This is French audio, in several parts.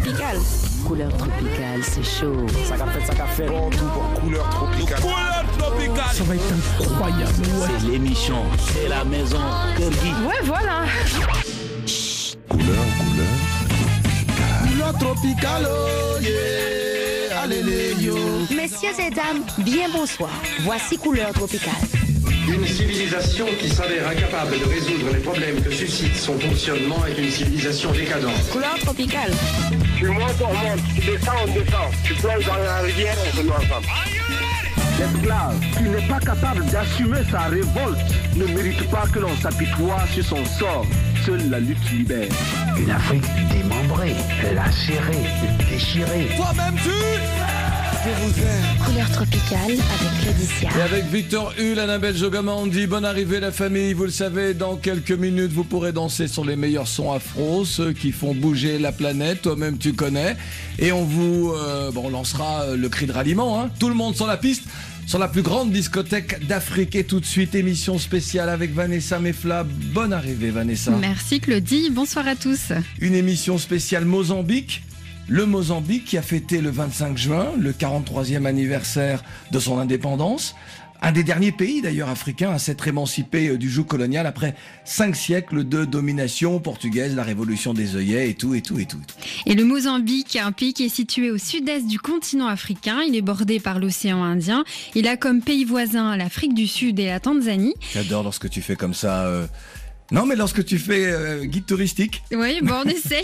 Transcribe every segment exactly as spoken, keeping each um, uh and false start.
tropicale. Couleur tropicale, c'est chaud. Ça qu'a fait, ça qu'a fait. Bon, tout pour couleur tropicale. Couleur tropicale. Ça va être incroyable. Ouais. C'est l'émission, c'est la maison. Kirby. Ouais, voilà. Chut. Couleur, couleur. Couleur tropicale, oh yeah. Allez, les yo. Messieurs et dames, bien bonsoir. Voici Couleur tropicale. Une civilisation qui s'avère incapable de résoudre les problèmes que suscite son fonctionnement est une civilisation décadente. Couleur tropicale. Tu montes, on monte. Tu descends, on descend. Tu plonges dans la rivière, on se noie ensemble. L'esclave qui n'est pas capable d'assumer sa révolte ne mérite pas que l'on s'apitoie sur son sort. Seule la lutte libère. Une Afrique démembrée, lacérée, déchirée. Toi-même tu... Je vous aime. Couleur tropicale avec Laetitia. Et avec Victor Hull, Annabelle Jogamandi, bonne arrivée la famille. Vous le savez, dans quelques minutes, vous pourrez danser sur les meilleurs sons afro, ceux qui font bouger la planète. Toi-même, tu connais. Et on vous euh, bon, on lancera le cri de ralliement. Hein. Tout le monde sur la piste, sur la plus grande discothèque d'Afrique. Et tout de suite, émission spéciale avec Vanessa Mefla. Bonne arrivée, Vanessa. Merci, Claudie. Bonsoir à tous. Une émission spéciale Mozambique. Le Mozambique qui a fêté le vingt-cinq juin, le quarante-troisième anniversaire de son indépendance. Un des derniers pays d'ailleurs africains à s'être émancipé du joug colonial après cinq siècles de domination portugaise, la révolution des œillets et tout, et tout, et tout. Et le Mozambique, un pays qui est situé au sud-est du continent africain. Il est bordé par l'océan Indien. Il a comme pays voisins l'Afrique du Sud et la Tanzanie. J'adore lorsque tu fais comme ça... Euh... Non, mais lorsque tu fais euh, guide touristique. Oui, bon, on essaie.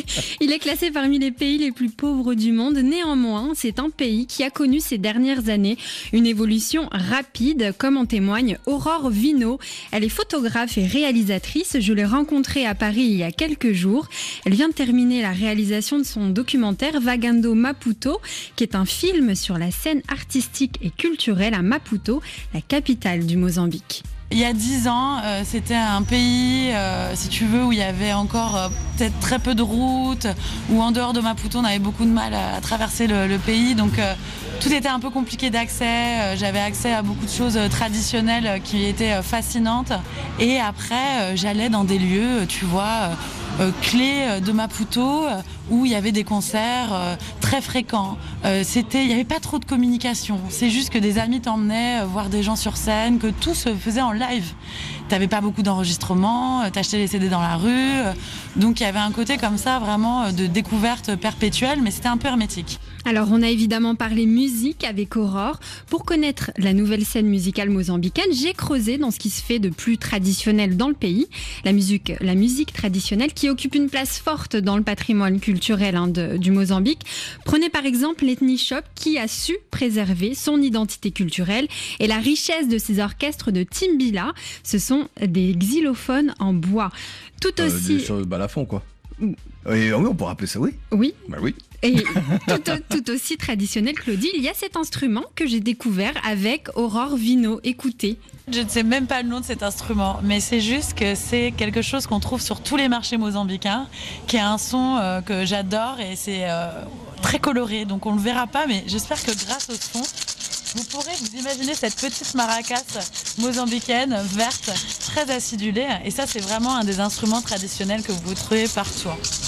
Il est classé parmi les pays les plus pauvres du monde. Néanmoins, c'est un pays qui a connu ces dernières années une évolution rapide, comme en témoigne Aurore Vino. Elle est photographe et réalisatrice. Je l'ai rencontrée à Paris il y a quelques jours. Elle vient de terminer la réalisation de son documentaire Vagando Maputo, qui est un film sur la scène artistique et culturelle à Maputo, la capitale du Mozambique. Il y a dix ans, euh, c'était un pays, euh, si tu veux, où il y avait encore euh, peut-être très peu de routes, où en dehors de Maputo, on avait beaucoup de mal à, à traverser le, le pays. Donc euh, tout était un peu compliqué d'accès. Euh, j'avais accès à beaucoup de choses euh, traditionnelles euh, qui étaient euh, fascinantes. Et après, euh, j'allais dans des lieux, tu vois, euh, euh, clés de Maputo, euh, où il y avait des concerts euh, très fréquents. Euh, c'était, il n'y avait pas trop de communication. C'est juste que des amis t'emmenaient euh, voir des gens sur scène, que tout se faisait en live. T'avais pas beaucoup d'enregistrements, euh, t'achetais les C D dans la rue. Euh, donc il y avait un côté comme ça vraiment euh, de découverte perpétuelle, mais c'était un peu hermétique. Alors on a évidemment parlé musique avec Aurore. Pour connaître la nouvelle scène musicale mozambicaine, j'ai creusé dans ce qui se fait de plus traditionnel dans le pays. La musique, la musique traditionnelle qui occupe une place forte dans le patrimoine culturel hein, de, du Mozambique. Prenez par exemple l'ethnie Chop qui a su préserver son identité culturelle et la richesse de ses orchestres de timbila. Ce sont des xylophones en bois. Tout aussi... Euh, des choses balafons quoi. Oui, oui, on pourrait appeler ça oui. Oui. Bah oui. Et tout, tout aussi traditionnel, Claudie, il y a cet instrument que j'ai découvert avec Aurore Vino. Écoutez. Je ne sais même pas le nom de cet instrument, mais c'est juste que c'est quelque chose qu'on trouve sur tous les marchés mozambicains, qui a un son euh, que j'adore et c'est euh, très coloré, donc on ne le verra pas, mais j'espère que grâce au son, vous pourrez vous imaginer cette petite maracas mozambicaine, verte, très acidulée, et ça c'est vraiment un des instruments traditionnels que vous trouvez partout.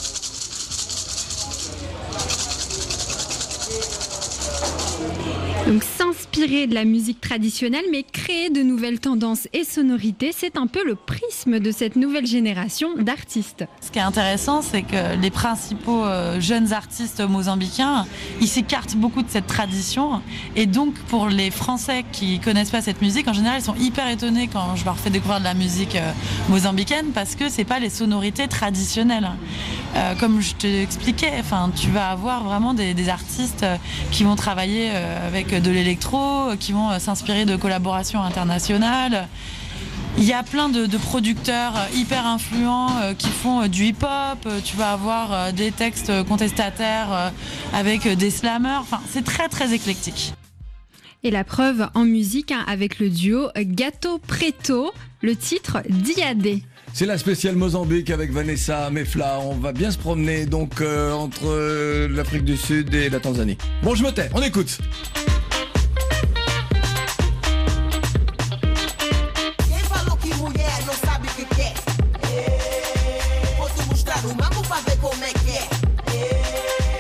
Donc s'inspirer de la musique traditionnelle mais créer de nouvelles tendances et sonorités, c'est un peu le prisme de cette nouvelle génération d'artistes. Ce qui est intéressant, c'est que les principaux euh, jeunes artistes mozambicains, ils s'écartent beaucoup de cette tradition et donc pour les Français qui connaissent pas cette musique, en général ils sont hyper étonnés quand je leur fais découvrir de la musique euh, mozambicaine parce que c'est pas les sonorités traditionnelles. Euh, comme je te l'expliquais, enfin, tu vas avoir vraiment des, des artistes qui vont travailler euh, avec de l'électro, qui vont s'inspirer de collaborations internationales. Il y a plein de, de producteurs hyper influents euh, qui font euh, du hip-hop. Tu vas avoir euh, des textes contestataires euh, avec euh, des slammers. Enfin, c'est très très éclectique. Et la preuve en musique hein, avec le duo Gato Preto, le titre Diadé. C'est la spéciale Mozambique avec Vanessa Mefla. On va bien se promener donc euh, entre euh, l'Afrique du Sud et la Tanzanie. Bon, je me tais, on écoute. Vou te mostrar o mambo pra ver como é que é.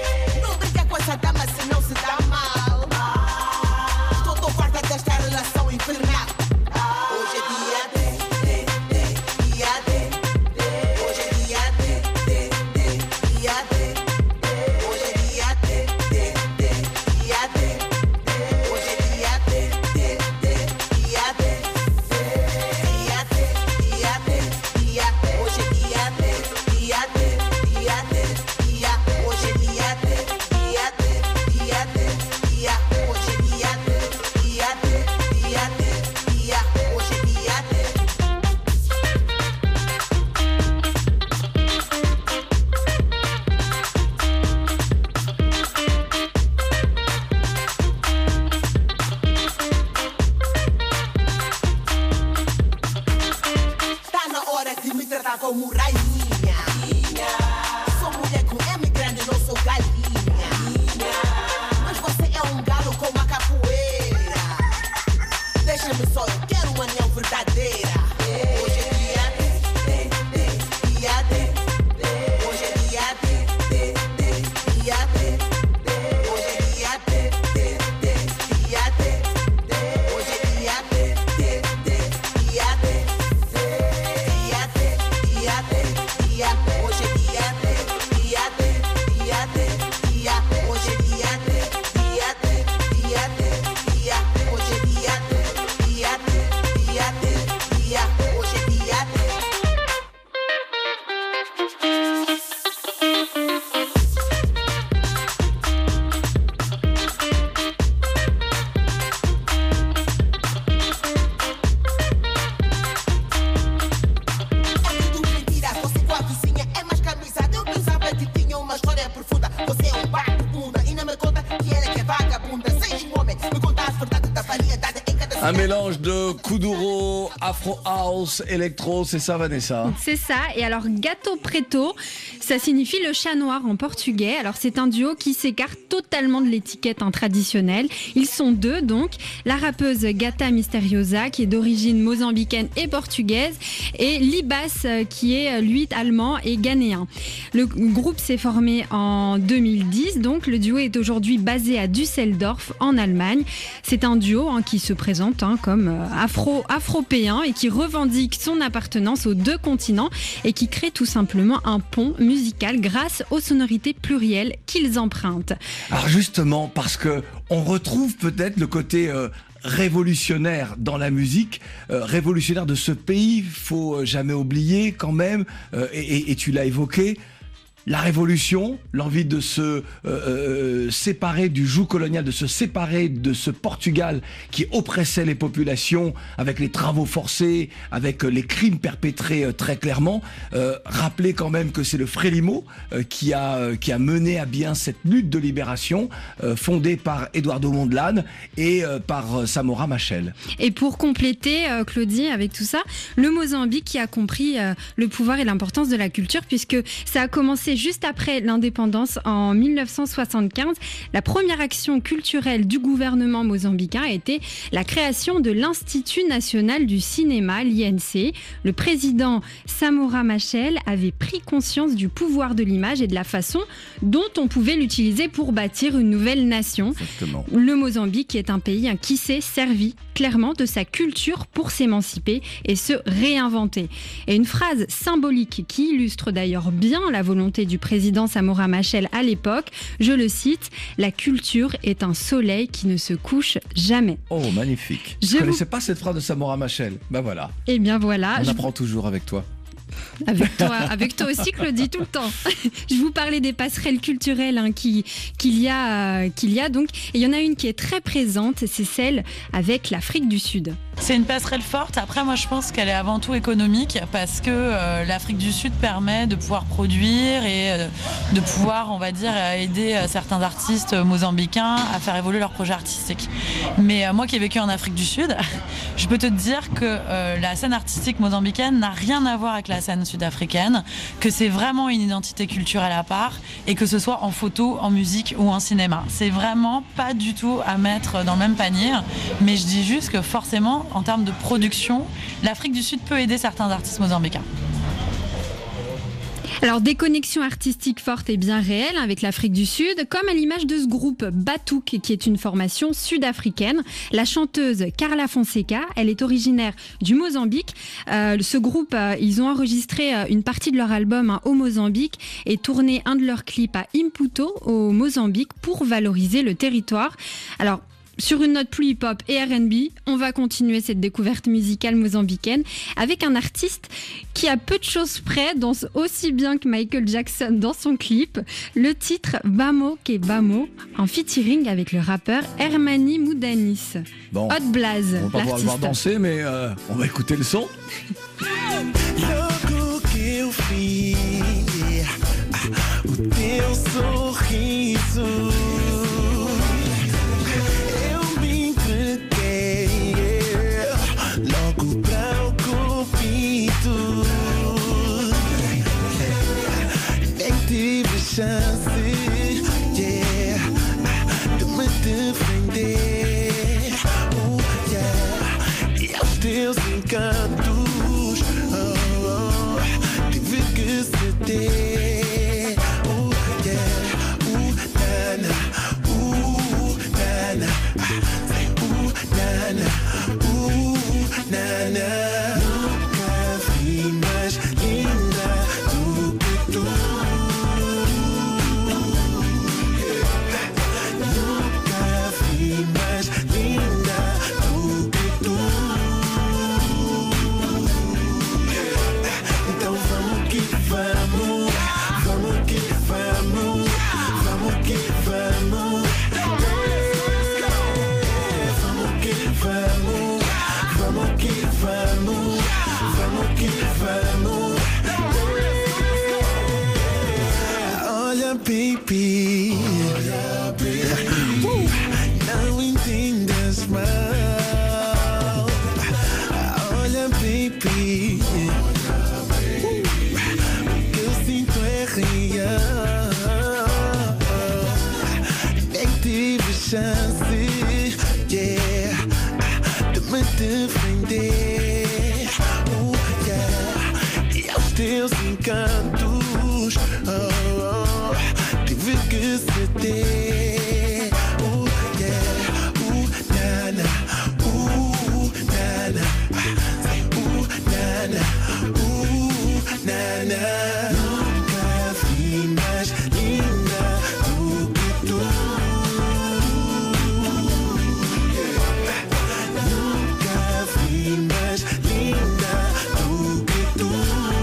Un mélange de kuduro, afro house, électro, c'est ça Vanessa? C'est ça, et alors Gato Preto, ça signifie le chat noir en portugais. Alors c'est un duo qui s'écarte totalement de l'étiquette hein, traditionnelle. Ils sont deux donc, la rappeuse Gata Misteriosa qui est d'origine mozambicaine et portugaise, et Libas qui est lui allemand et ghanéen. Le groupe s'est formé en deux mille dix, donc le duo est aujourd'hui basé à Düsseldorf en Allemagne. C'est un duo hein, qui se présente Hein, comme afro, afropéen et qui revendique son appartenance aux deux continents et qui crée tout simplement un pont musical grâce aux sonorités plurielles qu'ils empruntent. Alors justement, parce que on retrouve peut-être le côté euh, révolutionnaire dans la musique, euh, révolutionnaire de ce pays, faut jamais oublier quand même, euh, et, et, et tu l'as évoqué, la révolution, l'envie de se euh, euh, séparer du joug colonial, de se séparer de ce Portugal qui oppressait les populations avec les travaux forcés, avec les crimes perpétrés euh, très clairement. Euh, rappelez quand même que c'est le Frélimo euh, qui, a, euh, qui a mené à bien cette lutte de libération euh, fondée par Eduardo Mondlane et euh, par euh, Samora Machel. Et pour compléter, euh, Claudie, avec tout ça, le Mozambique qui a compris euh, le pouvoir et l'importance de la culture puisque ça a commencé juste après l'indépendance en mille neuf cent soixante-quinze. La première action culturelle du gouvernement mozambicain a été la création de l'Institut national du cinéma, l'I N C. Le président Samora Machel avait pris conscience du pouvoir de l'image et de la façon dont on pouvait l'utiliser pour bâtir une nouvelle nation. Exactement. Le Mozambique est un pays qui s'est servi clairement de sa culture pour s'émanciper et se réinventer. Et une phrase symbolique qui illustre d'ailleurs bien la volonté du président Samora Machel à l'époque, je le cite, « La culture est un soleil qui ne se couche jamais ». Oh, magnifique. Je ne connaissais vous... pas cette phrase de Samora Machel. Ben voilà. Eh bien voilà. On je... apprend toujours avec toi. Avec toi, avec toi aussi Claudie, tout le temps. Je vous parlais des passerelles culturelles hein, qui, qu'il, y a, euh, qu'il y a donc. Et il y en a une qui est très présente, c'est celle avec l'Afrique du Sud. C'est une passerelle forte. Après, moi, je pense qu'elle est avant tout économique parce que euh, l'Afrique du Sud permet de pouvoir produire et euh, de pouvoir, on va dire, aider euh, certains artistes mozambicains à faire évoluer leurs projets artistiques. Mais euh, moi qui ai vécu en Afrique du Sud, je peux te dire que euh, la scène artistique mozambicaine n'a rien à voir avec la scène sud-africaine, que c'est vraiment une identité culturelle à part et que ce soit en photo, en musique ou en cinéma. C'est vraiment pas du tout à mettre dans le même panier, mais je dis juste que forcément, en termes de production, l'Afrique du Sud peut aider certains artistes mozambicains. Alors, des connexions artistiques fortes et bien réelles avec l'Afrique du Sud, comme à l'image de ce groupe Batouk, qui est une formation sud-africaine. La chanteuse Carla Fonseca, elle est originaire du Mozambique. Euh, ce groupe, euh, ils ont enregistré euh, une partie de leur album hein, au Mozambique et tourné un de leurs clips à Imputo, au Mozambique, pour valoriser le territoire. Alors, sur une note plus hip-hop et R and B, on va continuer cette découverte musicale mozambicaine avec un artiste qui a peu de choses près, danse aussi bien que Michael Jackson dans son clip. Le titre Vamo que Vamo, en featuring avec le rappeur Hermani Moudanis. Bon, Hot Blaze, on va pas pouvoir le voir danser, mais euh, on va écouter le son. Chance, yeah, de me defender, oh yeah, e aos teus encantos, oh, oh, tive que ceder, oh yeah, uh, nana, uh, nana, uh, nana, uh, nana. Nunca vi mais linda do que tu. Olha, baby, olha, baby, não entendas mais. chance, yeah, de me defender. Oh yeah, e aos teus encantos, oh, oh, tive que ceder. Oh yeah, uh, nana, uh, nana, uh, nana, uh, nana. Nunca vi mais linda do que tu. Nunca vi mais linda do que tu.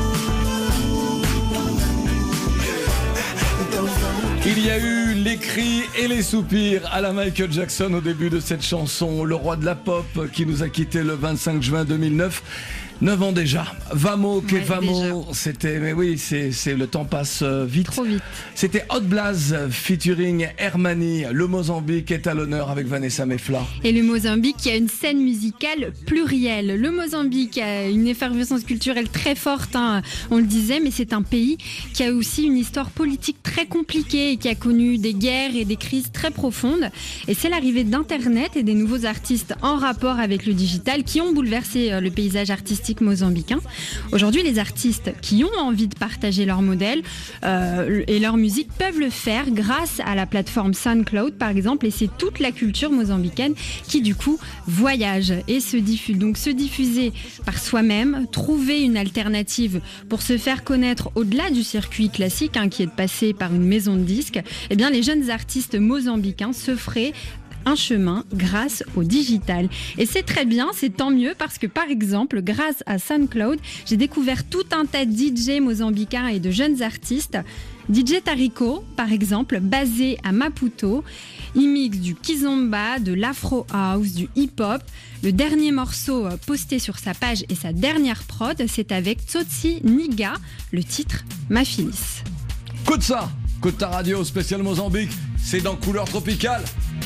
Então vamos. Il y a eu les cris et les soupirs à la Michael Jackson au début de cette chanson, le roi de la pop qui nous a quittés le vingt-cinq juin deux mille neuf. neuf ans déjà. Vamo, que Ouais, Vamo. C'était, mais oui, c'est, c'est, le temps passe euh, vite. Trop vite. C'était Hot Blaze featuring Hermani. Le Mozambique est à l'honneur avec Vanessa Mefla. Et le Mozambique qui a une scène musicale plurielle. Le Mozambique a une effervescence culturelle très forte, hein, on le disait, mais c'est un pays qui a aussi une histoire politique très compliquée et qui a connu des guerres et des crises très profondes. Et c'est l'arrivée d'Internet et des nouveaux artistes en rapport avec le digital qui ont bouleversé le paysage artistique mozambicain. Aujourd'hui, les artistes qui ont envie de partager leur modèle euh, et leur musique peuvent le faire grâce à la plateforme SoundCloud, par exemple, et c'est toute la culture mozambicaine qui, du coup, voyage et se diffuse. Donc, se diffuser par soi-même, trouver une alternative pour se faire connaître au-delà du circuit classique, hein, qui est de passer par une maison de disques, eh bien, les jeunes artistes mozambicains se feraient un chemin grâce au digital. Et c'est très bien, c'est tant mieux parce que par exemple, grâce à SoundCloud, j'ai découvert tout un tas de D J mozambicains et de jeunes artistes. D J Tarico, par exemple, basé à Maputo, il mixe du kizomba, de l'afro house, du hip-hop. Le dernier morceau posté sur sa page et sa dernière prod, c'est avec Tsotsi Niga, le titre Ma Phyllis. Écoute ça, écoute ta radio spéciale Mozambique, c'est dans Couleur Tropicale.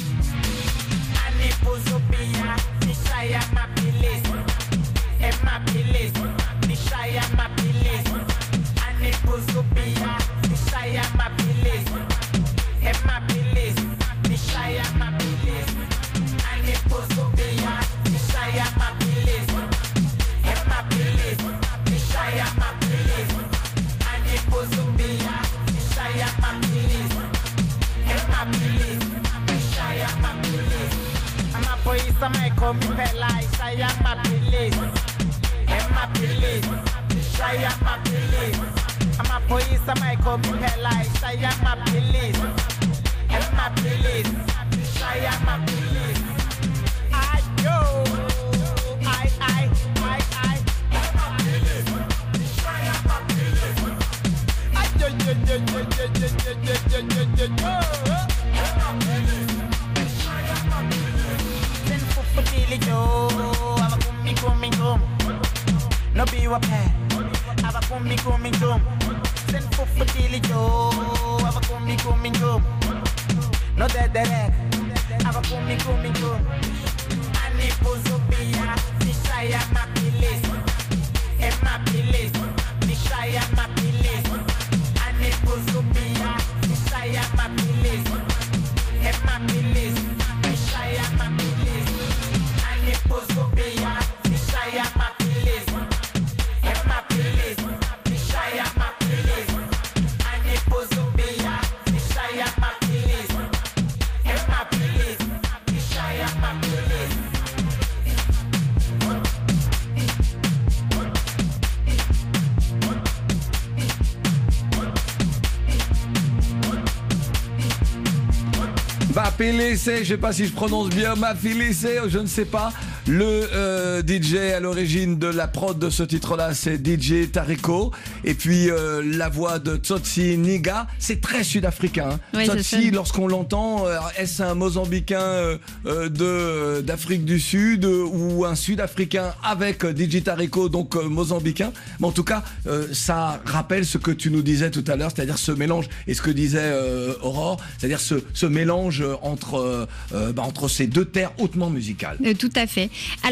Pozopia, Nishaya Mapilis, Emma Pilis, Nishaya Mapilis, Anne Pozopia, Nishaya Mapilis, Emma Pilis, Nishaya Mapilis, Anne Pozopia, Nishaya Mapilis, Emma Pilis, Nishaya Mapilis, Anne Pozopia, Nishaya Mapilis, Emma Pilis, Nishaya Mapilis. Poisa mai komi pelai saya mapilis, emma pilis, saya mapilis. Ama poisa mai komi pelai saya mapilis, emma pilis, saya mapilis. Ayo, ay ay ay ay, emma pilis, saya mapilis. Ayo yo yo yo yo yo yo yo yo yo yo. Emma pilis. Yo, ava kumi kumi kum, no be wa pe, ava kumi kumi kum, sen fufu dili yo, ava kumi kumi kum, no de de de, ava kumi kumi kum, ani pozopia, nishaya mapilis, emma pilis, nishaya mapilis, ani pozopia, nishaya mapilis, emma pilis, nishaya mapilis. Pozopia, Nishaya Mapilis, Emma Pilis, Nishaya Mapilis, Anne Pozopia, Nishaya Mapilis, Emma Pilis, Nishaya Mapilis. Mapilis, je sais pas si je prononce bien, Mapilis, je ne sais pas. Le euh, D J à l'origine de la prod de ce titre-là, c'est D J Tarico. Et puis euh, la voix de Tsotsi Niga, c'est très sud-africain. Hein. Oui, Tsotsi, lorsqu'on l'entend, euh, est-ce un Mozambicain euh, euh, de, d'Afrique du Sud euh, ou un Sud-Africain avec euh, D J Tarico, donc euh, Mozambicain. Mais en tout cas, euh, ça rappelle ce que tu nous disais tout à l'heure, c'est-à-dire ce mélange, et ce que disait euh, Aurore, c'est-à-dire ce, ce mélange entre, euh, bah, entre ces deux terres hautement musicales. Euh, tout à fait. Alors,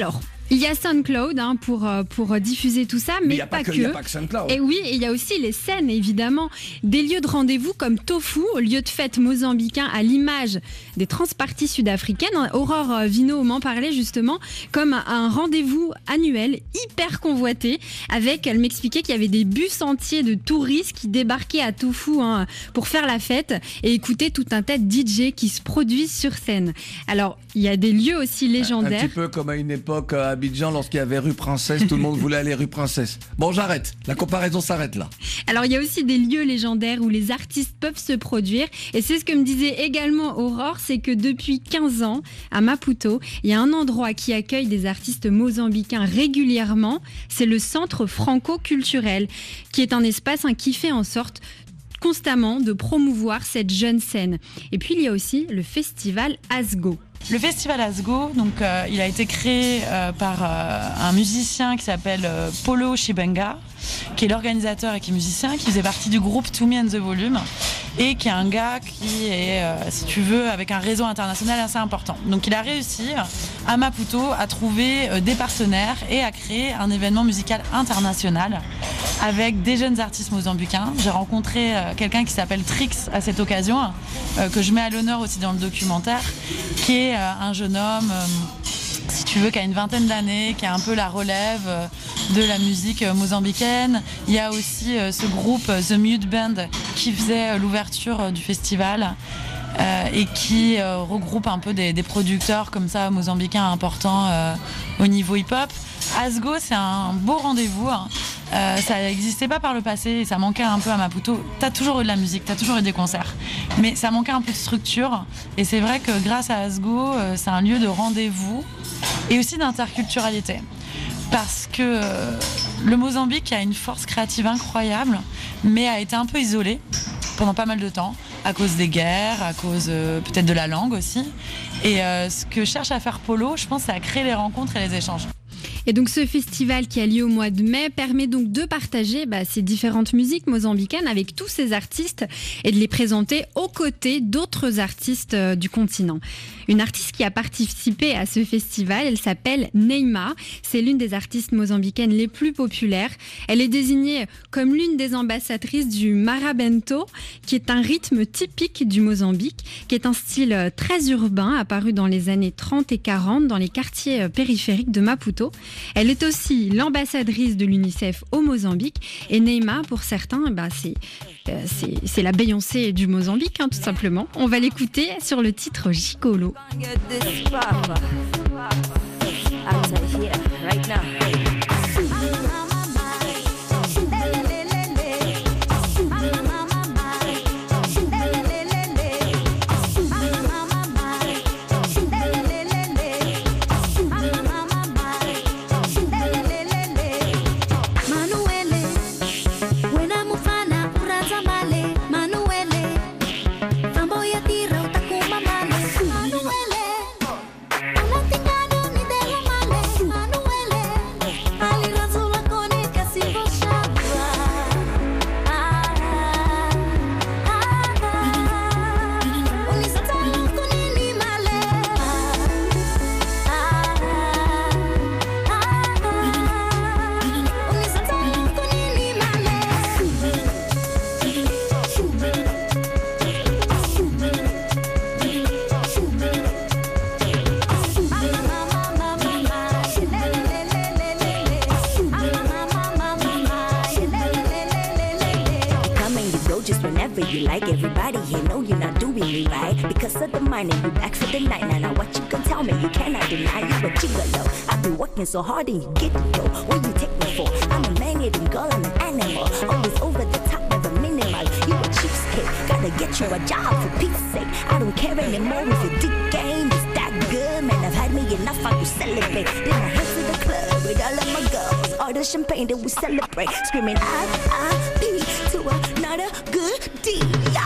Il y a SoundCloud hein, pour, pour diffuser tout ça, mais, mais y a pas, pas que. que. Il n'y a pas que SoundCloud. Et oui, et il y a aussi les scènes, évidemment. Des lieux de rendez-vous comme Tofu, lieu de fête mozambicain à l'image des transparties sud-africaines. Aurore Vino m'en parlait justement comme un rendez-vous annuel hyper convoité. Avec, elle m'expliquait qu'il y avait des bus entiers de touristes qui débarquaient à Tofu hein, pour faire la fête et écouter tout un tas de D J qui se produisent sur scène. Alors, il y a des lieux aussi légendaires. Un petit peu comme à une époque à Abidjan, lorsqu'il y avait rue Princesse, tout le monde voulait aller rue Princesse. Bon, j'arrête. La comparaison s'arrête là. Alors, il y a aussi des lieux légendaires où les artistes peuvent se produire. Et c'est ce que me disait également Aurore, c'est que depuis quinze ans, à Maputo, il y a un endroit qui accueille des artistes mozambicains régulièrement. C'est le Centre franco-culturel, qui est un espace hein, qui fait en sorte constamment de promouvoir cette jeune scène. Et puis, il y a aussi le festival Asgo. Le festival Asgo, donc, euh, il a été créé euh, par euh, un musicien qui s'appelle euh, Polo Shibenga, qui est l'organisateur et qui est musicien, qui faisait partie du groupe To Me and the Volume, et qui est un gars qui est, euh, si tu veux, avec un réseau international assez important. Donc il a réussi à Maputo à trouver euh, des partenaires et à créer un événement musical international avec des jeunes artistes mozambicains. J'ai rencontré euh, quelqu'un qui s'appelle Trix à cette occasion, euh, que je mets à l'honneur aussi dans le documentaire, qui est euh, un jeune homme, euh, si tu veux, qui a une vingtaine d'années, qui a un peu la relève euh, de la musique euh, mozambicaine. Il y a aussi euh, ce groupe euh, The Mute Band qui faisait euh, l'ouverture euh, du festival. Euh, et qui euh, regroupe un peu des, des producteurs comme ça mozambicains importants euh, au niveau hip-hop. Asgo, c'est un beau rendez-vous. Hein. Euh, ça n'existait pas par le passé et ça manquait un peu à Maputo. T'as toujours eu de la musique, t'as toujours eu des concerts, mais ça manquait un peu de structure. Et c'est vrai que grâce à Asgo, euh, c'est un lieu de rendez-vous et aussi d'interculturalité. Parce que euh, le Mozambique a une force créative incroyable, mais a été un peu isolé pendant pas mal de temps, à cause des guerres, à cause euh, peut-être de la langue aussi. Et euh, ce que cherche à faire Polo, je pense, c'est à créer les rencontres et les échanges. Et donc ce festival qui a lieu au mois de mai permet donc de partager bah, ces différentes musiques mozambicaines avec tous ces artistes et de les présenter aux côtés d'autres artistes euh, du continent. Une artiste qui a participé à ce festival, elle s'appelle Neima. C'est l'une des artistes mozambicaines les plus populaires. Elle est désignée comme l'une des ambassadrices du marabento, qui est un rythme typique du Mozambique, qui est un style très urbain apparu dans les années trente et quarante dans les quartiers périphériques de Maputo. Elle est aussi l'ambassadrice de l'UNICEF au Mozambique. Et Neima, pour certains, bah c'est, euh, c'est, c'est la Beyoncé du Mozambique, hein, tout simplement. On va l'écouter sur le titre Gigolo. You like everybody here, know you're not doing me right. Because of the money, you back for the night. Now, now what you can tell me, you cannot deny. You a gigolo. I've been working so hard and you get it, yo. What you take me for? I'm a man-eating girl, I'm an animal. Always over the top, never minimal. You a cheapskate, gotta get you a job for Pete's sake. I don't care anymore if your dick game is that good. Man, I've had me enough, I could celebrate. Then I head to the club with all of my girls. All the champagne that we celebrate. Screaming I, I, P to another good deal.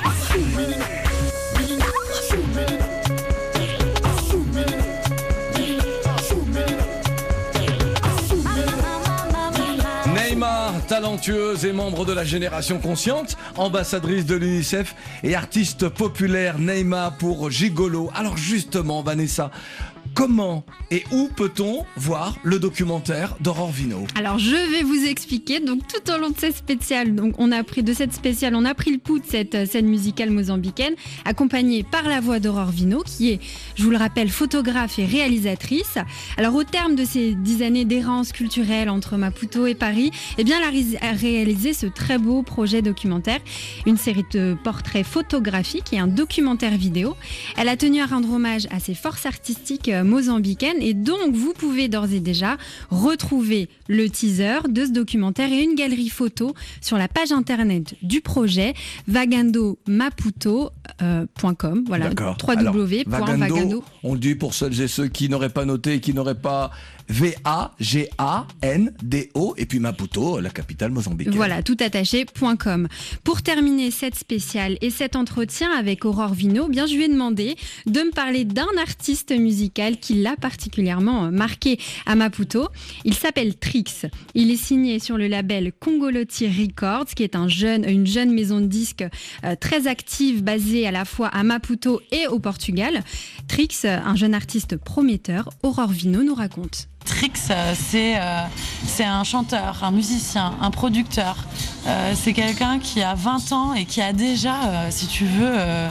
Neima, talentueuse et membre de la génération consciente, ambassadrice de l'UNICEF et artiste populaire. Neima pour Gigolo. Alors justement, Vanessa, comment et où peut-on voir le documentaire d'Aurore Vino? Alors je vais vous expliquer. Donc tout au long de cette spéciale, donc on a pris de cette spéciale, on a pris le pouls de cette scène musicale mozambicaine, accompagnée par la voix d'Aurore Vino, qui est, je vous le rappelle, photographe et réalisatrice. Alors au terme de ces dix années d'errance culturelle entre Maputo et Paris, eh bien elle a réalisé ce très beau projet documentaire, une série de portraits photographiques et un documentaire vidéo. Elle a tenu à rendre hommage à ses forces artistiques mozambicaines et donc vous pouvez d'ores et déjà retrouver le teaser de ce documentaire et une galerie photo sur la page internet du projet vagando maputo point com. Euh, voilà, D'accord. w w w point vagando. Vagando, on le dit pour celles et ceux qui n'auraient pas noté et qui n'auraient pas V A G A N D O et puis Maputo, la capitale mozambicaine. Voilà, tout attaché, .com. Pour terminer cette spéciale et cet entretien avec Aurore Vino, bien je lui ai demandé de me parler d'un artiste musical qui l'a particulièrement marqué à Maputo. Il s'appelle Trix. Il est signé sur le label Congoloti Records, qui est un jeune, une jeune maison de disques euh, très active, basée à la fois à Maputo et au Portugal. Trix, un jeune artiste prometteur, Aurore Vino nous raconte. Trix, c'est euh, c'est un chanteur, un musicien, un producteur. Euh, c'est quelqu'un qui a vingt ans et qui a déjà, euh, si tu veux, euh,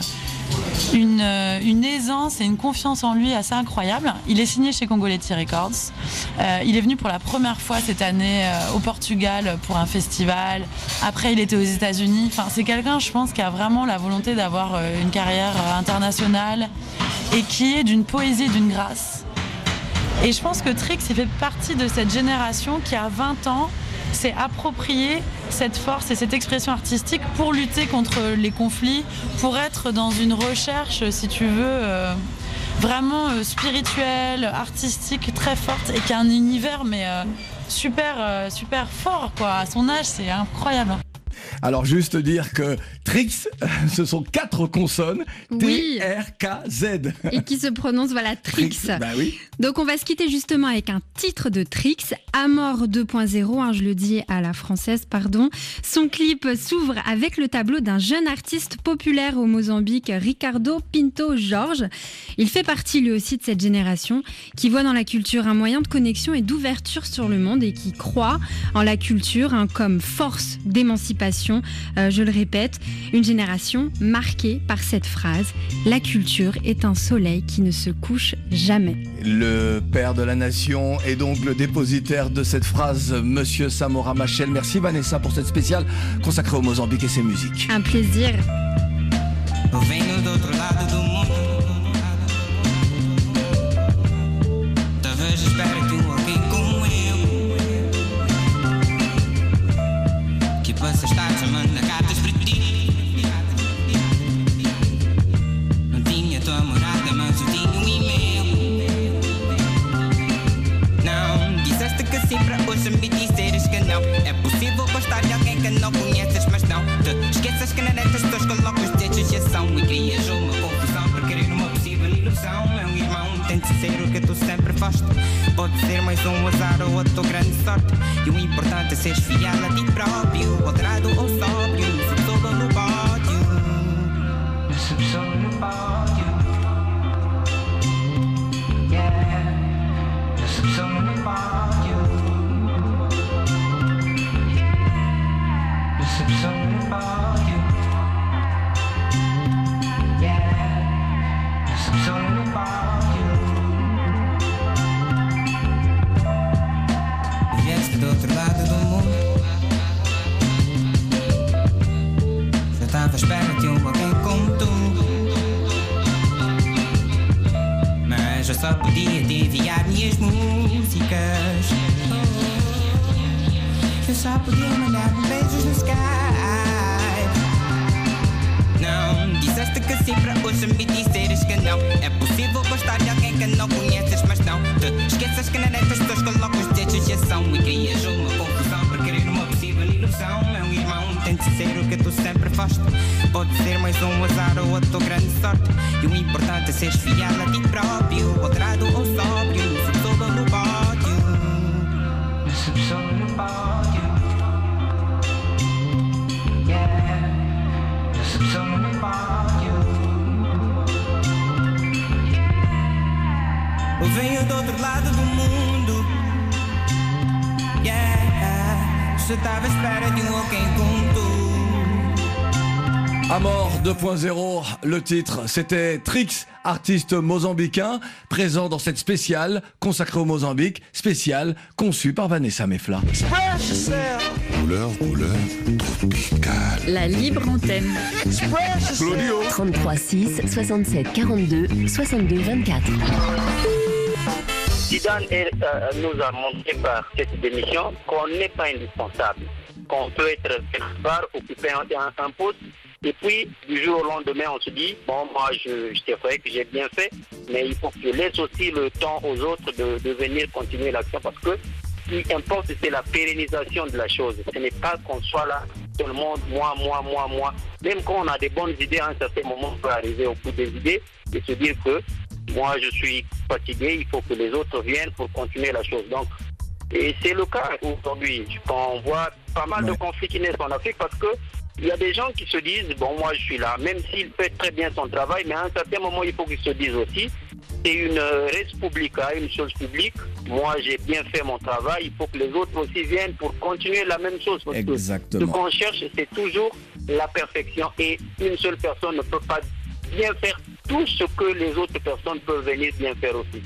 une, euh, une aisance et une confiance en lui assez incroyable. Il est signé chez Congoleti Records. Euh, il est venu pour la première fois cette année euh, au Portugal pour un festival. Après, il était aux États-Unis. Enfin, c'est quelqu'un, je pense, qui a vraiment la volonté d'avoir euh, une carrière euh, internationale et qui est d'une poésie, d'une grâce. Et je pense que Trix, il fait partie de cette génération qui, à vingt ans, s'est approprié cette force et cette expression artistique pour lutter contre les conflits, pour être dans une recherche, si tu veux, euh, vraiment euh, spirituelle, artistique, très forte, et qui a un univers mais euh, super, euh, super fort, quoi. À son âge, c'est incroyable. Alors juste dire que Trix, ce sont quatre consonnes, oui. T R K Z. Et qui se prononce, voilà, Trix. Trix, bah oui. Donc on va se quitter justement avec un titre de Trix, Amor deux point zéro, hein, je le dis à la française, pardon. Son clip s'ouvre avec le tableau d'un jeune artiste populaire au Mozambique, Ricardo Pinto Jorge. Il fait partie lui aussi de cette génération qui voit dans la culture un moyen de connexion et d'ouverture sur le monde et qui croit en la culture hein, comme force d'émancipation. Euh, je le répète, une génération marquée par cette phrase « La culture est un soleil qui ne se couche jamais ». Le père de la nation est donc le dépositaire de cette phrase, Monsieur Samora Machel. Merci Vanessa pour cette spéciale consacrée au Mozambique et ses musiques. Un plaisir. Possa estar chamando cartas para ti. Não tinha tua morada, mas eu tinha um e-mail. Não, disseste que sim para hoje me disseres que não. É possível gostar de alguém que não conheces, mas não te esqueças que na net as pessoas colocam os desejos e ação e crias uma confusão para querer uma possível ilusão. Meu irmão, tente ser o que tu sempre foste. Pode ser mais um azar ou a tua grande sorte. E o importante é seres fiel a ti próprio. Moderado ou sóbrio, subsolo no pódio. Subsolo no pódio. Yeah. Subsolo no pódio. Subsolo no pódio. Yeah. Subsolo no pódio. Do outro lado do mundo, já estava à espera de um alguém como tu, mas eu só podia te enviar minhas músicas. Eu só podia mandar beijos no Skype. Não, disseste que sim para hoje me disseres que não. É possível gostar de alguém que não conheces, mas não te esqueças que na net as pessoas colocam os desejos e ação e crias uma confusão para querer uma possível ilusão. Meu irmão, tente ser o que tu sempre foste. Pode ser mais um azar ou a tua grande sorte. E o importante é seres fiel a ti próprio. Moderado ou sóbrio, subsolo no pódio. Subsolo no pódio. Yeah. Subsolo no pódio. venho do outro lado do mundo. Yeah, je tava à espera de um alguém como tu. Amor deux point zéro, le titre, c'était Trix, artiste mozambicain, présent dans cette spéciale consacrée au Mozambique, spéciale conçue par Vanessa Mefla. Couleur, couleur tropicale. La libre antenne. Claudio. trente-trois six, soixante-sept, quarante-deux, soixante-deux, vingt-quatre. Zidane est, euh, nous a montré par cette démission qu'on n'est pas indispensable, qu'on peut être quelque part, occuper un, un, un poste, et puis du jour au lendemain on se dit, bon moi je, je sais vrai que j'ai bien fait, mais il faut que je laisse aussi le temps aux autres de, de venir continuer l'action, parce que ce qui importe c'est la pérennisation de la chose, ce n'est pas qu'on soit là tout le monde, moi, moi, moi, moi, même quand on a des bonnes idées, à un certain moment on peut arriver au bout des idées et se dire que moi je suis fatigué, il faut que les autres viennent pour continuer la chose. Donc, et c'est le cas aujourd'hui, quand on voit pas mal ouais. de conflits qui naissent en Afrique, parce que il y a des gens qui se disent, bon moi je suis là, même s'il fait très bien son travail, mais à un certain moment il faut qu'ils se disent aussi, c'est une res publica, une chose publique, moi j'ai bien fait mon travail, il faut que les autres aussi viennent pour continuer la même chose. Parce Exactement. Que ce qu'on cherche c'est toujours la perfection, et une seule personne ne peut pas bien faire tout ce que les autres personnes peuvent venir bien faire aussi.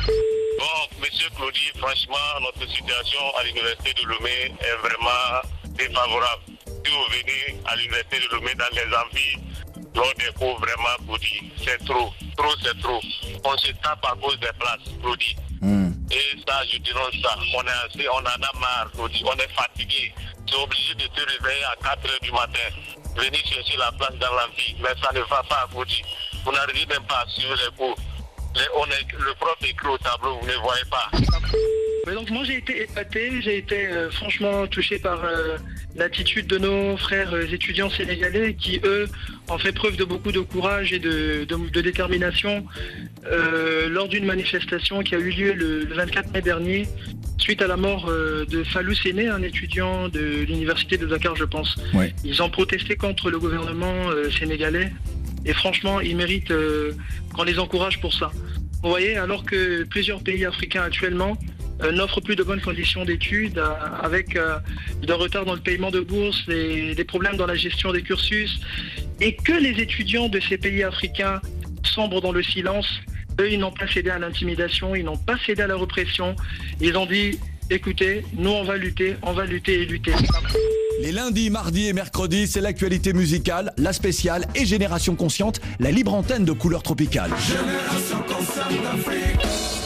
Bon, monsieur Claudie, franchement, notre situation à l'université de Lomé est vraiment défavorable. Si vous venez à l'université de Lomé dans les amphis, lors des cours, vraiment, Claudie, c'est trop. Trop, c'est trop. On se tape à cause des places, Claudie. Mm. Et ça, je dénonce ça. On est assez, on en a marre, Claudie. On est fatigué. Tu es obligé de te réveiller à quatre heures du matin. Venir chercher la place dans l'amphi. Mais ça ne va pas, Claudie. Vous n'arrivez même pas à suivre les cours. Les, on est, le prof écrit au tableau, vous ne le voyez pas. Mais donc moi j'ai été épaté, j'ai été euh, franchement touché par euh, l'attitude de nos frères euh, étudiants sénégalais qui eux ont fait preuve de beaucoup de courage et de, de, de détermination euh, lors d'une manifestation qui a eu lieu le, le vingt-quatre mai dernier suite à la mort euh, de Fallou Séné, un étudiant de l'université de Dakar je pense. Ouais. Ils ont protesté contre le gouvernement euh, sénégalais. Et franchement, ils méritent euh, qu'on les encourage pour ça. Vous voyez, alors que plusieurs pays africains actuellement euh, n'offrent plus de bonnes conditions d'études, euh, avec euh, de retard dans le paiement de bourses, des, des problèmes dans la gestion des cursus, et que les étudiants de ces pays africains sombrent dans le silence, eux, ils n'ont pas cédé à l'intimidation, ils n'ont pas cédé à la répression. Ils ont dit, écoutez, nous on va lutter, on va lutter et lutter. Les lundis, mardis et mercredis, c'est l'actualité musicale, la spéciale et Génération Consciente, la libre antenne de Couleur Tropicale. Génération Consciente d'Afrique.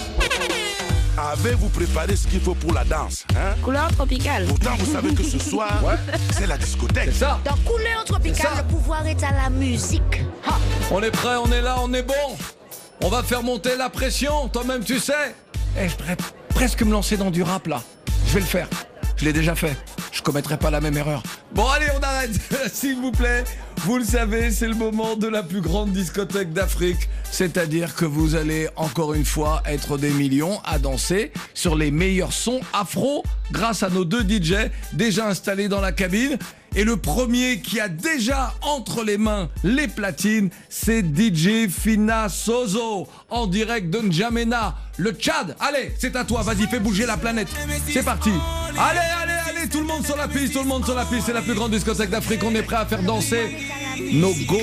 Avez-vous préparé ce qu'il faut pour la danse, hein? Couleur Tropicale. Pourtant, vous savez que ce soir, ouais. c'est la discothèque. C'est ça. Dans Couleur Tropicale, le pouvoir est à la musique. Ha. On est prêt, on est là, on est bon. On va faire monter la pression, toi-même tu sais. Eh, je pourrais presque me lancer dans du rap là. Je vais le faire. Je l'ai déjà fait. Je commettrai pas la même erreur. Bon allez, on arrête, s'il vous plaît. Vous le savez, c'est le moment de la plus grande discothèque d'Afrique. C'est-à-dire que vous allez encore une fois être des millions à danser sur les meilleurs sons afro grâce à nos deux D J déjà installés dans la cabine. Et le premier qui a déjà entre les mains les platines, c'est D J Fina Sozo, en direct de N'Djamena, le Tchad. Allez, c'est à toi, vas-y, fais bouger la planète. C'est parti. Allez, allez, allez, tout le monde sur la piste, tout le monde sur la piste. C'est la plus grande discothèque d'Afrique, on est prêt à faire danser nos go.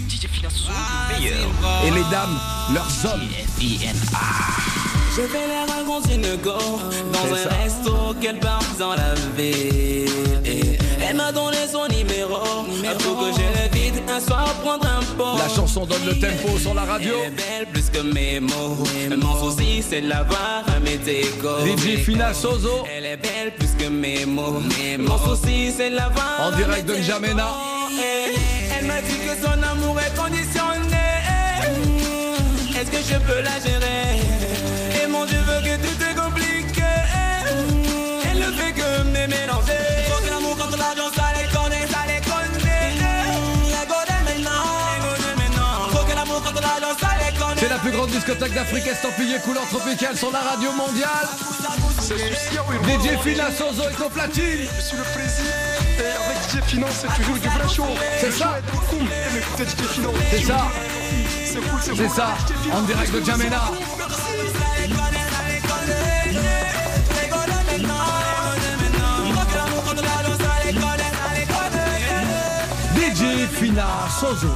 Et les dames, leurs hommes. J'ai fait les rencontres une go dans un ça. resto qu'elle part dans la ville. Elle m'a donné son numéro, numéro. Faut que je le vide un soir prendre un pot. La chanson donne le tempo sur la radio. Elle est belle plus que mes mots. Mon souci c'est de l'avoir à mes décos. D J Fina Sozo. Elle est belle plus que mes mots. Mon souci c'est de l'avoir en direct de N'Djamena. Elle m'a dit que son amour est conditionné. Est-ce que je peux la gérer? Et mon Dieu veut que tout est compliqué. Elle ne fait que me mélanger. Faut que l'amour contre l'argent ça les connaît, ça les connaît. La gode maintenant, maintenant. Faut que l'amour contre l'argent ça les connaît. C'est la plus grande discothèque d'Afrique estampillée Couleur Tropicale sur la radio mondiale. D J Fina Sozo est au platine. Je suis le président. Et avec D J Fina c'est toujours du vrai show. C'est ça. Mais écoutez D J Fina. C'est ça. C'est ça, en direct de Jamena. D J Fina Sozo.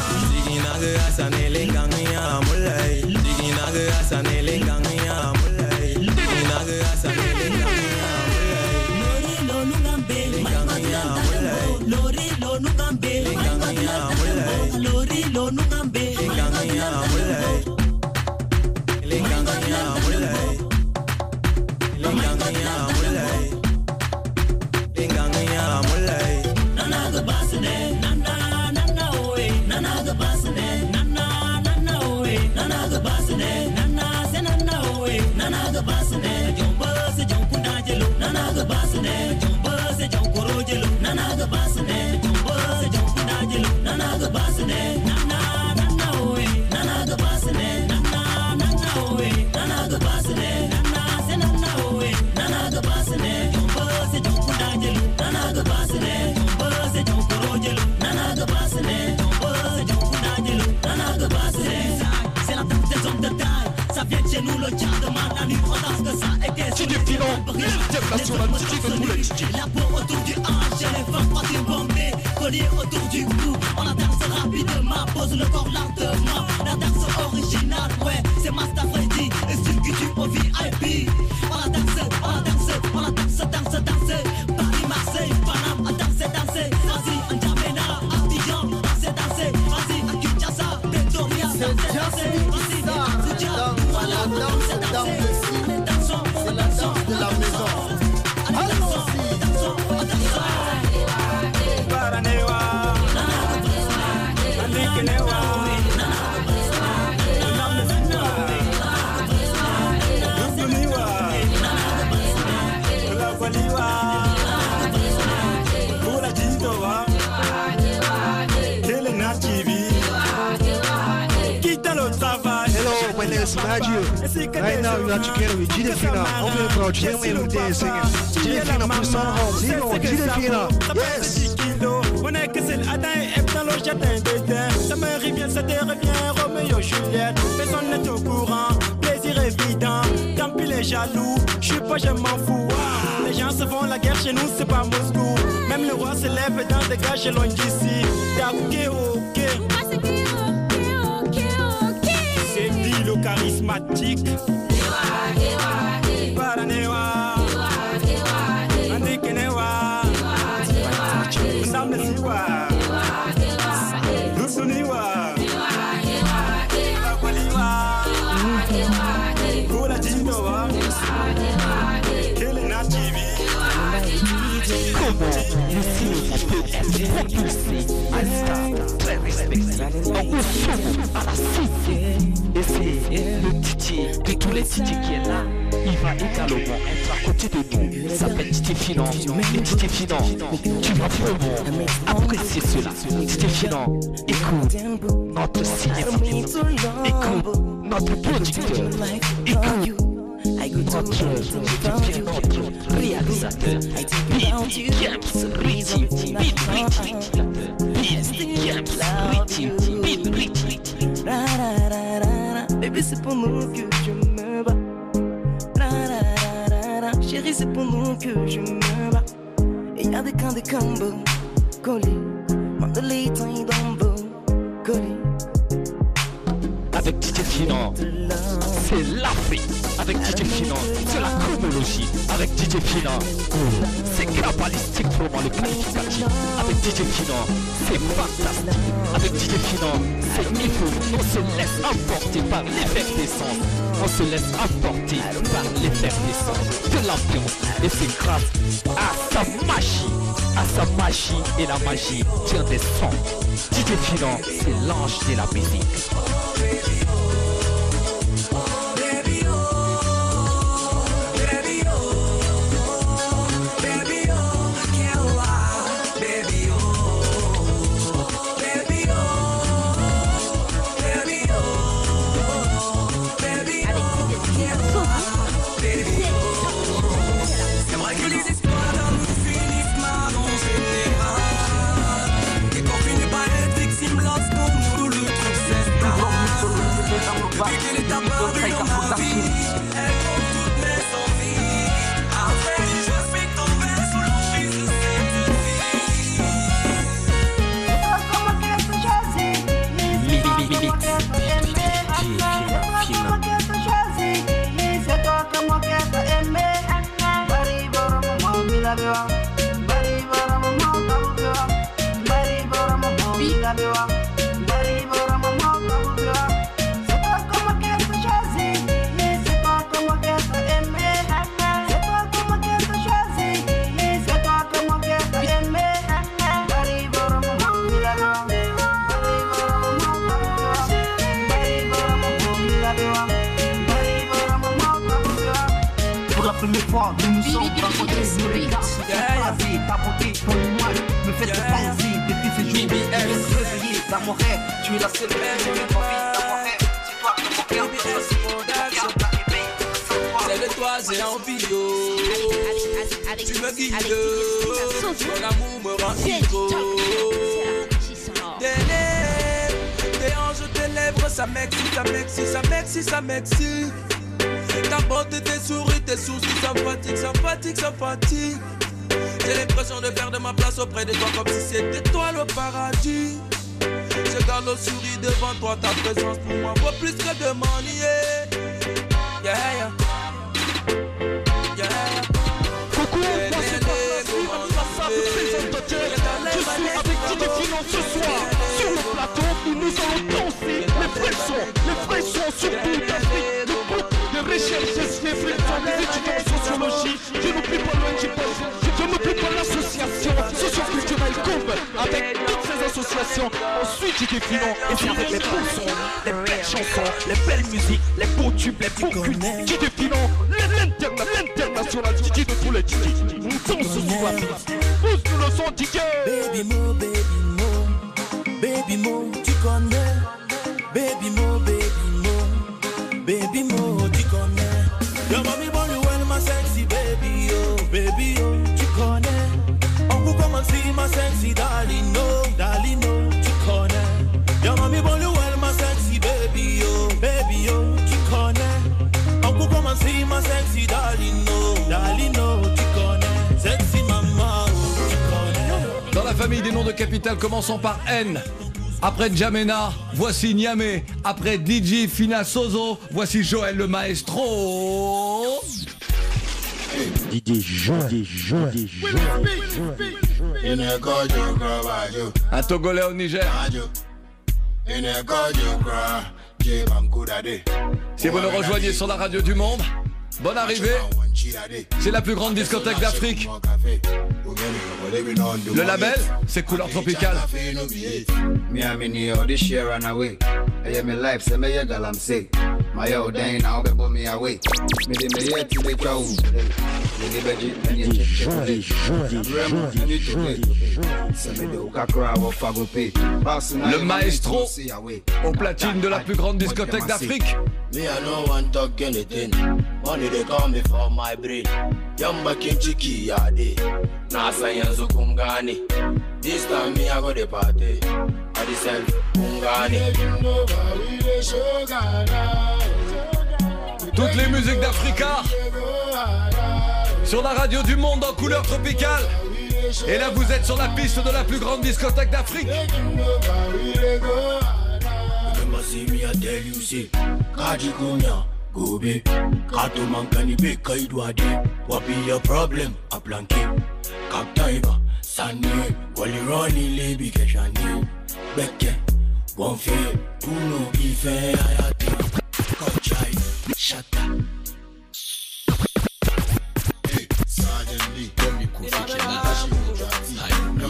Tu défilant, international, tu dis que tous les Titi. La peau autour du hanche, les femmes prennent du bombé, collier autour du cou. On la danse rapidement, pose le corps lentement. La danse originale, ouais, c'est Master Freddy. Et celui qui tue au V I P. On la danse, on la danse, on la danse, danse, danse. Paris, Marseille, Paname, on danse, danse. Vas-y, en Jamena, Abidjan, danse, danse. Vas-y, à Kinshasa, Pretoria, danse, danse. Vas-y, à Abuja, voilà, danse, danse. C'est la danse de la maison. Allons-y. Baranewa, Andikenewa, Namnewa, Lukuniwa, Lawaliwa, Kula Jintowa, Kelena T V, quitte le travail. Hello, my name is Maggio. Right now we are together with Gide Fina. I'm here for Jam every day singing. Gide Fina put song on. Zero, Gide Fina. Yes. On est que c'est l'Adam et dans le jardin d'été. Ça me revient, ça te revient, Roméo, Juliette. Personne n'est au courant, plaisir évident. Tant pis les jaloux, je suis pas, je m'en fous. Les gens se font la guerre chez nous, c'est pas Moscou. Même le roi se lève dans des gages loin d'ici. T'as ok, ok. C'est l'île charismatique. Baranewa, Andikenewa, Namnewa, Lusuniwa, Lawaliwa, Kula Jintowa, Kelena T V. Comment le cinéma peut être propulsé à star très respecté en retour à la cité. Et c'est le Titi de tous les Titi qui est là. Il va également être à côté de nous. Il s'appelle Titi Finan. Et Titi Finan, tu vas vraiment apprécier cela. Titi Finan, écoute notre cinéma. Écoute notre producteur. Écoute notre, notre réalisateur. Billy Games, Rhythm, Billy Rhythm, Billy Games, Rhythm, Billy Rhythm. Bébé, c'est pour nous que je me bats. Chérie, c'est pour nous que je me bats. Et y'a des camps, des combos collés. Mandalay, temps, dombo collés. Avec Titi Finan, c'est l'Afrique. Avec D J Fina, c'est la chronologie. Avec D J Fina, c'est cabalistique vraiment le qualificatif. Avec D J Fina, c'est fantastique. Avec D J Fina, c'est niveau. On se laisse emporter par l'effervescence. On se laisse emporter par l'effervescence de l'ambiance. Et c'est grâce à sa magie, à sa magie et la magie tient des sons. D J Fina, c'est l'ange de la musique. Et qu'on finit par être victime lorsqu'on nous le trouve. Nous nous sommes rencontrés, nous les gars, écrasés, ta beauté, ton image me fait te penser depuis ces jours. Je me réveiller dans mon rêve, tu es la seule belle de ma vie, dans mon rêve. C'est toi qui me regarde, c'est de toi j'ai envie, oh. Tu me guides, ton amour me rend ivre. Tes lèvres, tes hanches, tes lèvres, ça m'excite, ça m'excite, ça m'excite, ça m'excite. Ta beauté, tes souris, tes sourcils, ça me fatigue, ça me fatigue, ça me fatigue. J'ai l'impression de perdre ma place auprès de toi comme si c'était toi le paradis. Je garde le sourire devant toi, ta présence pour moi vaut plus que de money. Yeah, yeah. Yeah. Coucou, moi c'est pas la présentateur. Je suis avec D J Fino ce soir. Sur le plateau, où nous allons danser les vrais sons, les vrais sons surtout d'Afrique. De recherche, les vrais sons des étudiants en sociologie. Je n'oublie pas le N J P, je n'oublie pas l'association socio-culturelle Combe. Avec toutes ces associations, ensuite D J Fino. Et c'est avec les beaux sons, les belles chansons, les belles musiques, les beaux tubes, les beaux cultes. D J Fino, l'international D J de tous les D J. Nous sommes ce soir. Pousse nous le son D J. Baby Mo, baby Mo, baby Mo, tu connais. Baby Mo, baby Mo, baby Mo, tu connais. Your mommy born you well, my sexy baby, oh, baby, oh, tu connais. On peut commencer, ma sexy darling, no, darling, no, tu connais. Your mommy born you well, my sexy baby, oh, baby, oh, tu connais. On peut commencer, ma sexy darling, no, darling, no, tu connais. Sexy maman, oh, tu connais. Dans la famille des noms de capitale, commençons par N. Après N'Djamena, voici Niamey. Après D J Fina Sozo, voici Joël le maestro. D J Joël, D J Joël, D J Joël. Un Togolais au Niger. Si vous nous rejoignez sur la radio du monde, bonne arrivée. C'est la plus grande discothèque d'Afrique. Le label, c'est Couleur Tropicale. Le maestro au platine de la plus grande discothèque d'Afrique. Me, I no want talk anything. Money they call me for my brain. Yamba kimchiki yade. Nasa yanzu kungani. This time me I go the party. I decide kungani. Toutes les musiques d'Africa sur la radio du monde en couleur tropicale. Et là vous êtes sur la piste de la plus grande discothèque d'Afrique. See me, I tell you, say, Kaji Kunya, Gobe, Kato Mankani be Kaidwade, what be your problem? A blanket, Kaptaiba, Sani, Wally Ronnie, Lebi Keshani, Beke, one fair, Uno, Ife, Ayati, Kochai, Shata. Hey, Sergeant Lee, don't be cool, Fiki, Nashi, Mujati, no,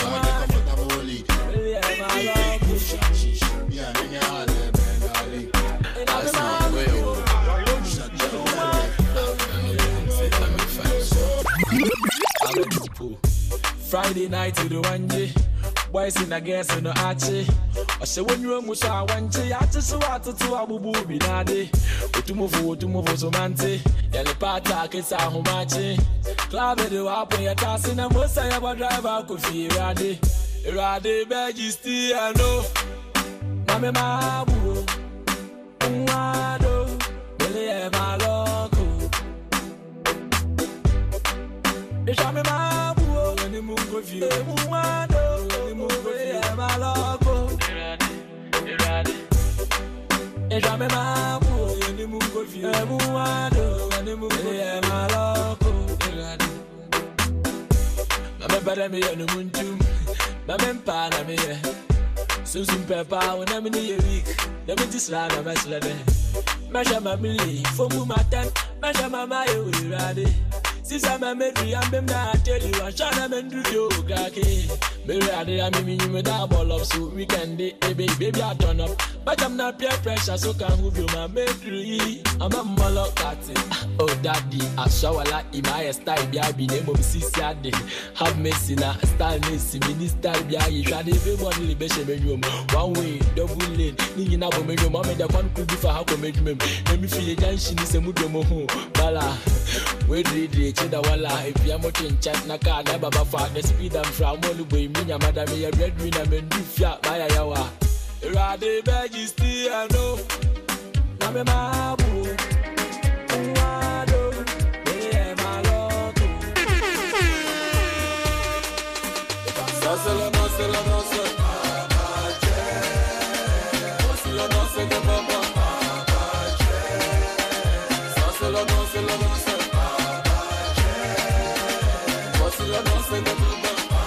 Friday night to the one day. Boys in a guess in the archie. I say when you must I want to, I just want to to Abu Bubi Nade. To move forward, to move so mante. Yellow pata, kiss a homachi. Club it up when you're tossing a most I ever drive out could feel ready. Ready, majesty, I know. Mame Mabu. Umado. Billy Maloko. It's a me Mabu. When you move with you. Umado. When you move with you. Maloko. Ready. It's a me Mabu. When you move with you. Umado. When you move with you. Maloko. me para me no muntum. Ma même pas na me. So simple pa on am ni week. Na me tisra na masla de. Ma jama mili fo mu matan. Ma jama ma e we rade. Si sa ma me ri am bem na tell you I shana men do yo gake. Me rade am me me da ball up so weekend day baby baby I turn up. But I'm not peer pressure so can move you my me. I'm a molo cat. Oh daddy I shower like in my style be I be name of sisi ade. Have mercy na style mercy minister be I you try to be one libe she me room. One way double lane ni na bo me room me da kwan could be for how come me. Let me feel the she ni se mudo mo ho. Bala. We read it chida wala if you am in chat na car na baba fa the speed am from all boy me nya madam me red win na me do fia baya yawa. Rade beji still I know. Na me mabu. Wado. Me maloto. Sasela no sela no se. Abaje. Sasela no se de mama. Abaje. Sasela no sela no se. Abaje. Sasela no se de mama.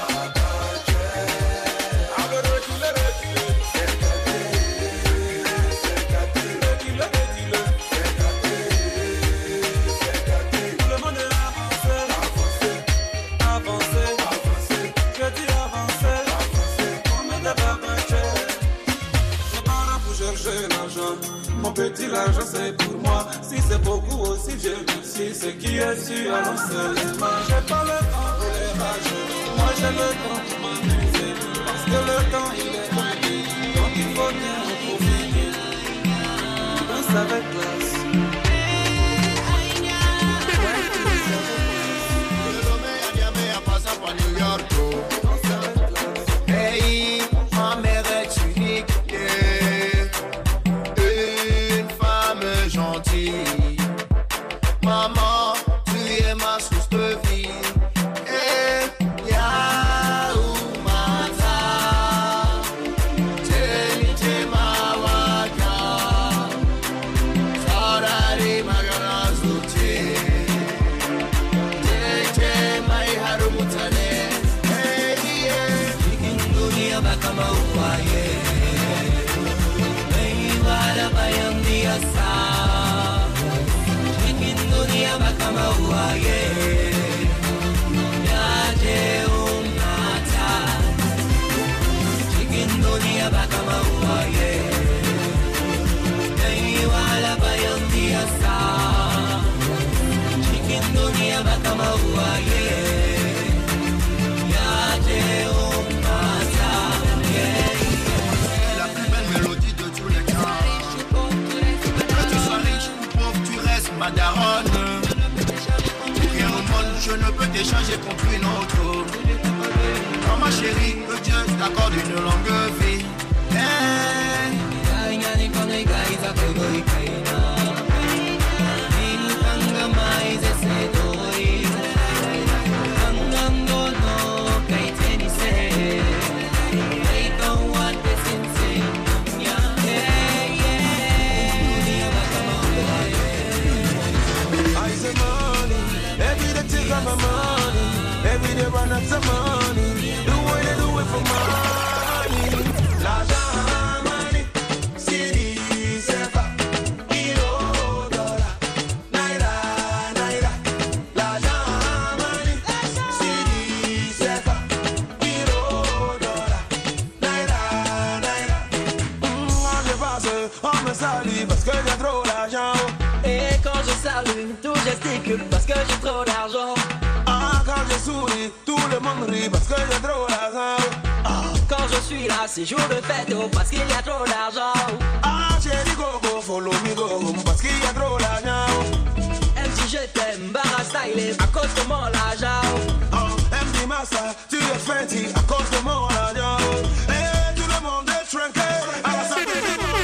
Mon petit l'argent c'est pour moi. Si c'est beaucoup aussi je merci. Ce qui est sûr alors c'est moi. J'ai pas le temps pour les rageux. Moi j'ai le temps pour m'amuser. Parce que le temps il est compté. Donc il faut bien en profiter. Danse avec classe. Hey, ma mère est unique, yeah. Une femme gentille. Maman, tu es ma source de vie. Hey, Yaoumata, Telite Mawaka, Sarari Magana Zuti, Tete Maiharu Mutane. Kama uwaye Meiwala bayang diasa Chikin dunia bakama uwaye Yaje umata Chikin dunia bakama uwaye Meiwala bayang diasa Chikin dunia bakama uwaye Yaje umata. Ma daronne, rien au monde, je ne peux t'échanger contre une autre. Oh ma chérie, que Dieu t'accorde une longue vie. Hey. My money, every day run up some money. Do what they do it for money. L'argent, money, city, sefa, kilo, dollar, naira, naira. L'argent, money, city, sefa, kilo, dollar, naira, naira. Moi je passe, on me salue parce que j'ai trop d'argent. Et quand je salue, tout gesticule parce que j'ai trop d'argent. Ah, quand je souris, tout le monde rit parce que j'ai trop d'argent. Ah, quand je suis là, c'est jour de fête oh, parce qu'il y a trop d'argent. Ah, chérie Coco, follow me go home parce qu'il y a trop d'argent. M D je t'aime, Barra style à cause de mon argent. Oh, M D Massa, tu es fancy à cause de mon argent. Et tout le monde est tranquille à la santé du monde.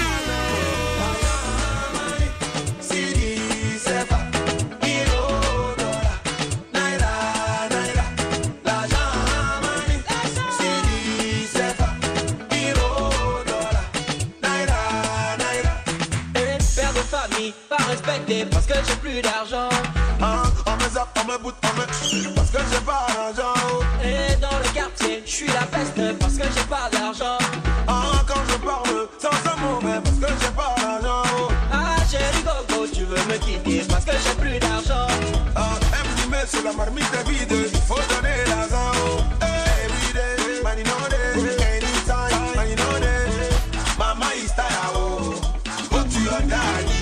Pas respecté parce que j'ai plus d'argent. Hein, on me zappe, on me boute, on me... Parce que j'ai pas d'argent. Et dans le quartier, je suis la peste parce que j'ai pas d'argent. Hein, quand je parle sans amour, mais parce que j'ai pas d'argent. Ah chérie gogo, tu veux me quitter parce que j'ai plus d'argent. Ah, elle me dit mais c'est la marmite est vide, il faut donner l'argent. Every day, money no day, anytime, money no day. Mama is tired, oh, go to your daddy.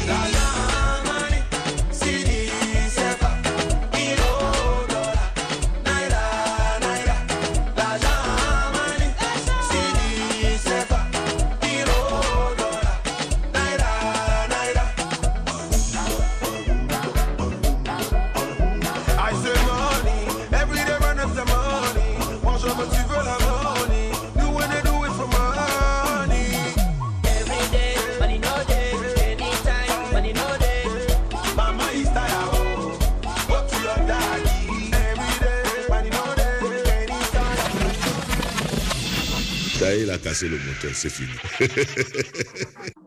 Il a cassé le moteur, c'est fini.